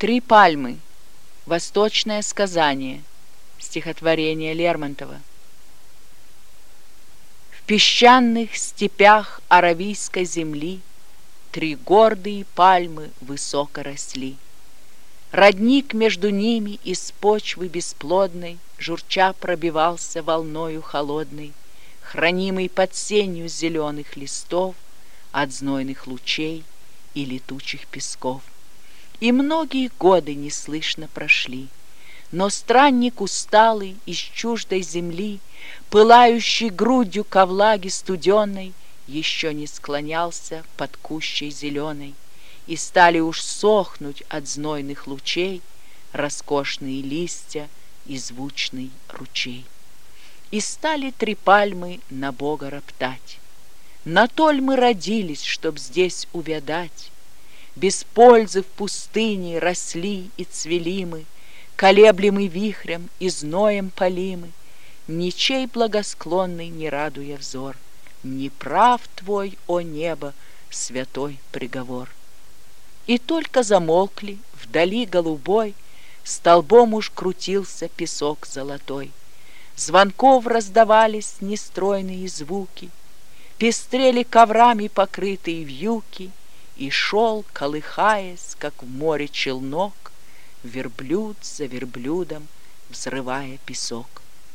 Три пальмы. Восточное сказание. Стихотворение Лермонтова. В песчаных степях аравийской земли Три гордые пальмы высоко росли. Родник между ними из почвы бесплодной Журча пробивался волною холодной, Хранимый под сенью зеленых листов От знойных лучей и летучих песков. И многие годы неслышно прошли, но странник усталый из чуждой земли, Пылающий грудью ко влаге студеной, Еще не склонялся под кущей зеленой, И стали уж сохнуть от знойных лучей Роскошные листья и звучный ручей. И стали три пальмы на Бога роптать: на то ль мы родились, чтоб здесь увядать? Без пользы в пустыне росли и цвели мы, Колеблемы вихрем и зноем полимы, Ничей благосклонный не радуя взор. Не прав твой, о небо, святой приговор. И только замолкли вдали голубой, Столбом уж крутился песок золотой. Звонков раздавались нестройные звуки, Пестрели коврами покрытые вьюки, И шел, колыхаясь, как в море челнок, Верблюд за верблюдом, взрывая песок.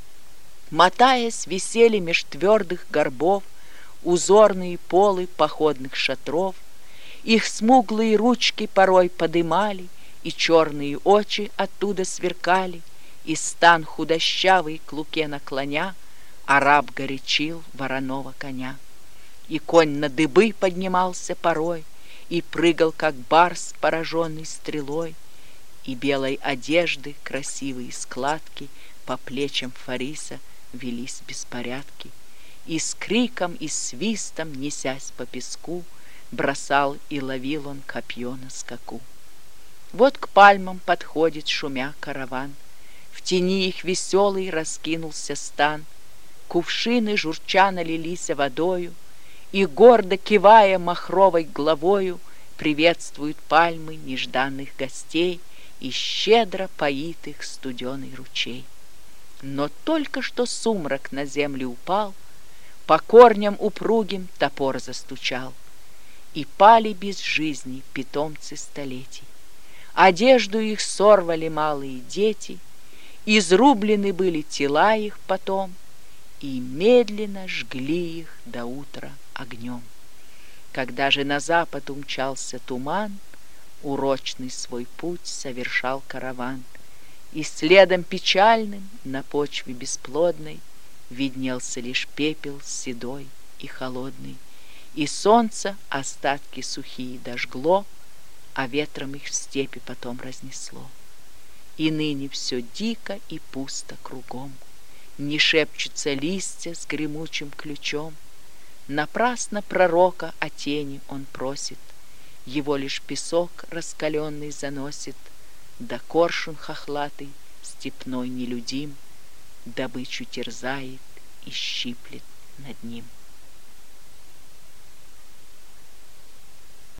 Мотаясь, висели меж твердых горбов Узорные полы походных шатров. Их смуглые ручки порой подымали, И черные очи оттуда сверкали, И стан худощавый к луке наклоня Араб горячил вороного коня. И конь на дыбы поднимался порой, И прыгал, как барс, пораженный стрелой, И белой одежды красивые складки По плечам Фариса велись беспорядки. И с криком и свистом, несясь по песку, Бросал и ловил он копье на скаку. Вот к пальмам подходит, шумя, караван. В тени их веселый раскинулся стан. Кувшины журча налились водою, И, гордо кивая махровой главою, Приветствуют пальмы нежданных гостей И щедро поит их студеный ручей. Но только что сумрак на землю упал, По корням упругим топор застучал, И пали без жизни питомцы столетий. Одежду их сорвали малые дети, Изрублены были тела их потом, И медленно жгли их до утра огнем. Когда же на запад умчался туман, Урочный свой путь совершал караван, И следом печальным на почве бесплодной Виднелся лишь пепел седой и холодный, И солнце остатки сухие дожгло, А ветром их в степи потом разнесло. И ныне все дико и пусто кругом, Не шепчутся листья с гремучим ключом. Напрасно пророка о тени он просит, Его лишь песок раскаленный заносит, Да коршун хохлатый, степной нелюдим, Добычу терзает и щиплет над ним.